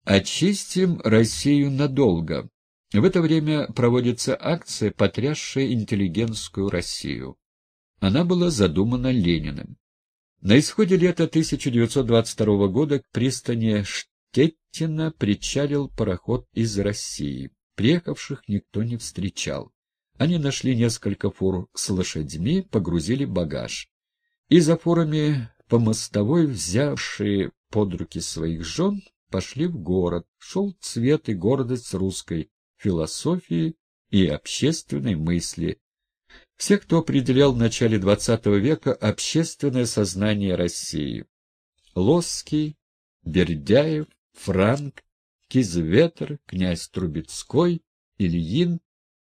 «Очистим Россию надолго». В это время проводится акция, потрясшая интеллигентскую Россию. Она была задумана Лениным. На исходе лета 1922 года к пристани Штеттина причалил пароход из России. Приехавших никто не встречал. Они нашли несколько фур с лошадьми, погрузили багаж. И за фурами по мостовой, взявшие под руки своих жен, пошли в город. Шел цвет и гордость русской философии и общественной мысли. Все, кто определял в начале XX века общественное сознание России. Лосский, Бердяев, Франк, Кизветер, князь Трубецкой, Ильин,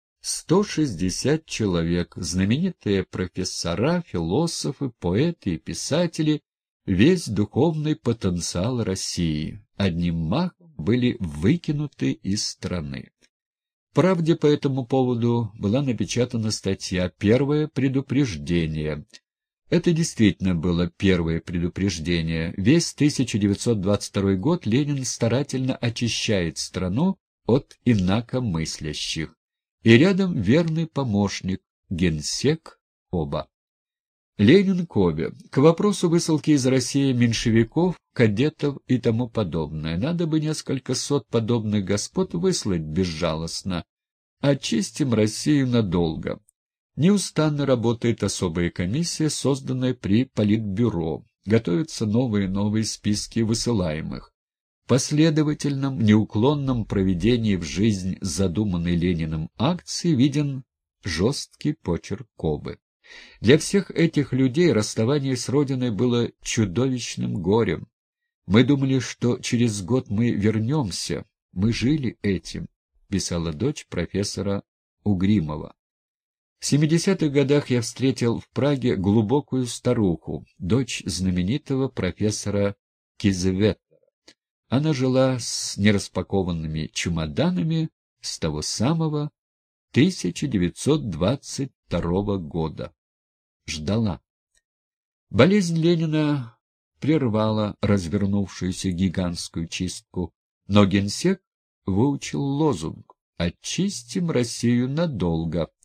160 человек, знаменитые профессора, философы, поэты и писатели, весь духовный потенциал России, одним махом были выкинуты из страны. В «Правде» по этому поводу была напечатана статья «Первое предупреждение». Это действительно было первое предупреждение. Весь 1922 год Ленин старательно очищает страну от инакомыслящих. И рядом верный помощник, генсек Коба. Ленин Кобе. К вопросу высылки из России меньшевиков, кадетов и тому подобное. Надо бы несколько сот подобных господ выслать безжалостно. Очистим Россию надолго. Неустанно работает особая комиссия, созданная при Политбюро. Готовятся новые и новые списки высылаемых. В последовательном, неуклонном проведении в жизнь задуманной Лениным акции виден жесткий почерк Кобы. Для всех этих людей расставание с родиной было чудовищным горем. «Мы думали, что через год мы вернемся. Мы жили этим», — писала дочь профессора Угримова. В 70-х годах я встретил в Праге глубокую старуху, дочь знаменитого профессора Кизветера. Она жила с нераспакованными чемоданами с того самого 1922 года. Ждала. Болезнь Ленина прервала развернувшуюся гигантскую чистку, но генсек выучил лозунг «Очистим Россию надолго».